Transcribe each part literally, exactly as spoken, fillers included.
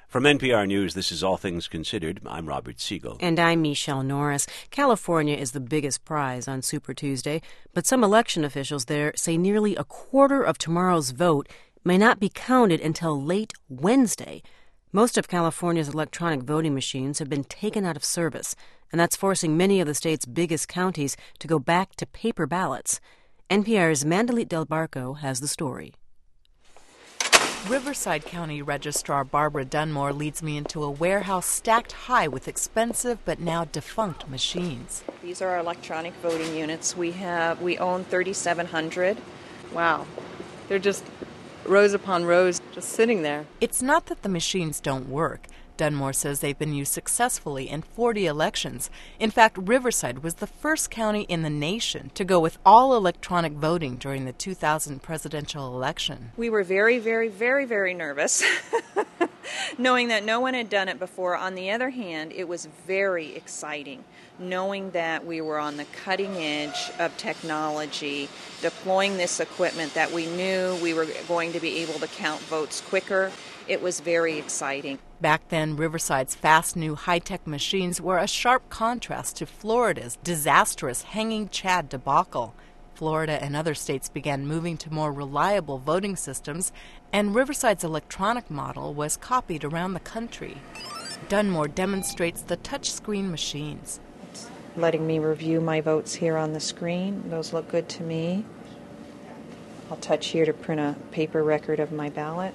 From N P R News, this is All Things Considered. I'm Robert Siegel. And I'm Michelle Norris. California is the biggest prize on Super Tuesday, but some election officials there say nearly a quarter of tomorrow's vote may not be counted until late Wednesday. Most of California's electronic voting machines have been taken out of service, and that's forcing many of the state's biggest counties to go back to paper ballots. N P R's Mandalit Del Barco has the story. Riverside County Registrar Barbara Dunmore leads me into a warehouse stacked high with expensive but now defunct machines. These are our electronic voting units. We have we own thirty-seven hundred. Wow. They're just rows upon rows just sitting there. It's not that the machines don't work. Dunmore says they've been used successfully in forty elections. In fact, Riverside was the first county in the nation to go with all electronic voting during the two thousand presidential election. We were very, very, very, very nervous, knowing that no one had done it before. On the other hand, it was very exciting, knowing that we were on the cutting edge of technology, deploying this equipment that we knew we were going to be able to count votes quicker. It was very exciting. Back then, Riverside's fast new high-tech machines were a sharp contrast to Florida's disastrous hanging Chad debacle. Florida and other states began moving to more reliable voting systems, and Riverside's electronic model was copied around the country. Dunmore demonstrates the touchscreen machines. It's letting me review my votes here on the screen. Those look good to me. I'll touch here to print a paper record of my ballot.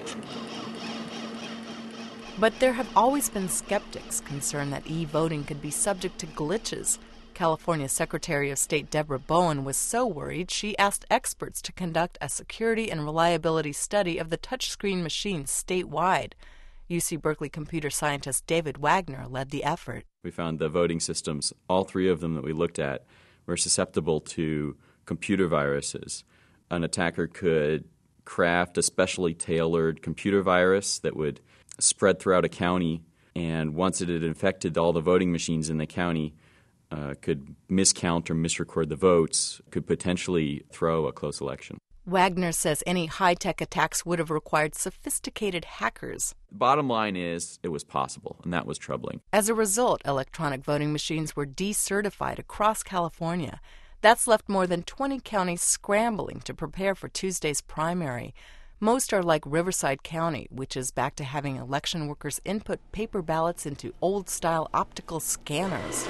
But there have always been skeptics concerned that e-voting could be subject to glitches. California Secretary of State Deborah Bowen was so worried she asked experts to conduct a security and reliability study of the touchscreen machines statewide. U C Berkeley computer scientist David Wagner led the effort. We found the voting systems, all three of them that we looked at, were susceptible to computer viruses. An attacker could craft a specially tailored computer virus that would spread throughout a county, and once it had infected all the voting machines in the county, uh, could miscount or misrecord the votes, could potentially throw a close election. Wagner says any high-tech attacks would have required sophisticated hackers. Bottom line is, it was possible, and that was troubling. As a result, electronic voting machines were decertified across California. That's left more than twenty counties scrambling to prepare for Tuesday's primary. Most are like Riverside County, which is back to having election workers input paper ballots into old-style optical scanners.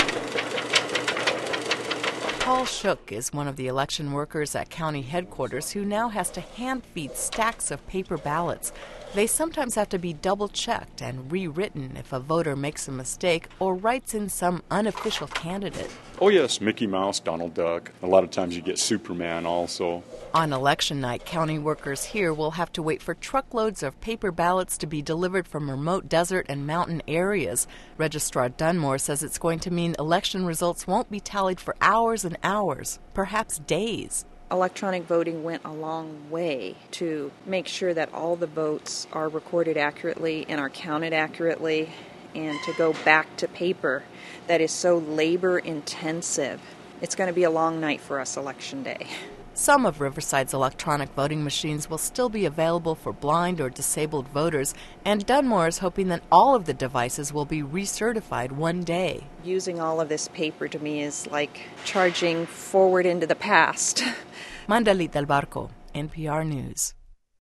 Paul Shook is one of the election workers at county headquarters who now has to hand-feed stacks of paper ballots. They sometimes have to be double-checked and rewritten if a voter makes a mistake or writes in some unofficial candidate. Oh yes, Mickey Mouse, Donald Duck. A lot of times you get Superman also. On election night, county workers here will have to wait for truckloads of paper ballots to be delivered from remote desert and mountain areas. Registrar Dunmore says it's going to mean election results won't be tallied for hours and hours, perhaps days. Electronic voting went a long way to make sure that all the votes are recorded accurately and are counted accurately, and to go back to paper that is so labor intensive. It's going to be a long night for us election day. Some of Riverside's electronic voting machines will still be available for blind or disabled voters, and Dunmore is hoping that all of the devices will be recertified one day. Using all of this paper to me is like charging forward into the past. Mandalit Del Barco, N P R News.